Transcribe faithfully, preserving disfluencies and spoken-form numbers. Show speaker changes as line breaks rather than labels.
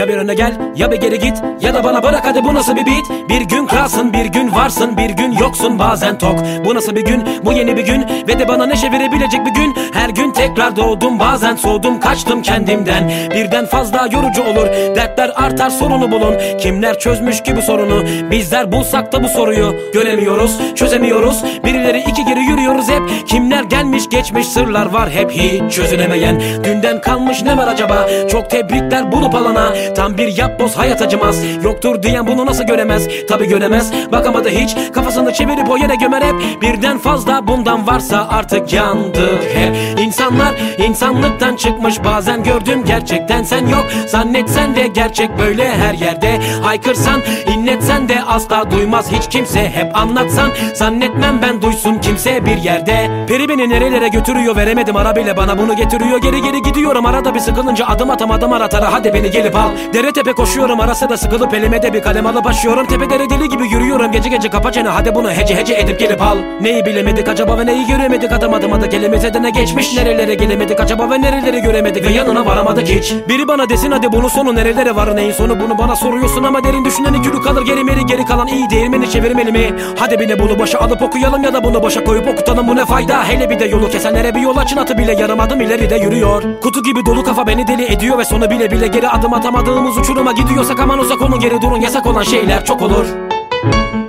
Ya bir öne gel ya bir geri git, ya da bana bırak hadi bu nasıl bir beat. Bir gün kralsın bir gün varsın, bir gün yoksun bazen tok. Bu nasıl bir gün, bu yeni bir gün ve de bana neşe verebilecek bir gün. Her gün tekrar doğdum, bazen soğudum, kaçtım kendimden. Birden fazla yorucu olur, dertler artar, sorunu bulun. Kimler çözmüş ki bu sorunu, bizler bulsak da bu soruyu göremiyoruz, çözemiyoruz. Birileri iki geri yürüyoruz hep. Kimler gelmiş geçmiş, sırlar var hep hiç çözülemeyen. Dünden kalmış ne var acaba? Çok tebrikler bulup alana. Tam bir yapboz, hayat acımaz. Yoktur diyen bunu nasıl göremez? Tabi göremez, bakamadı hiç. Kafasını çevirip o yere gömer hep. Birden fazla bundan varsa artık yandı hep. İnsanlar insanlıktan çıkmış, bazen gördüm gerçekten sen yok. Zannetsen de gerçek böyle her yerde. Haykırsan, inletsen de asla duymaz hiç kimse. Hep anlatsan, zannetmem ben duysun kimse bir yerde. Peri beni nerelere götürüyor, veremedim ara bile bana bunu getiriyor. Geri geri gidiyorum, arada bir sıkılınca adım atamadım aratara. Hadi beni gelip al. Dere tepe koşuyorum, arası da sıkılıp elime de bir kalem alıp başlıyorum. Tepelere deli gibi yürüyorum, gece gece kapa çene. Hadi bunu hece hece edip gelip al. Neyi bilemedik acaba ve neyi göremedik, adım adım adı kelimize de ne geçmiş. Nerelere gelemedik acaba ve nereleri göremedik ve yanına varamadık hiç. Biri bana desin hadi bunun sonu nerelere var, neyin sonu bunu bana soruyorsun ama derin düşüneni külü kalır geri meri. Geri kalan iyi değirmeni çevirmeli mi? Hadi bile bunu başa alıp okuyalım ya da bunu başa koyup okutalım, bu ne fayda? Hele bir de yolu kesenlere bir yol açın, atı bile yarım adım ileride yürüyor. Kutu gibi dolu kafa beni deli ediyor ve sonu bile bile geri adım atamadığımız uçuruma gidiyorsak aman uzak olun, geri durun, yasak olan şeyler çok olur.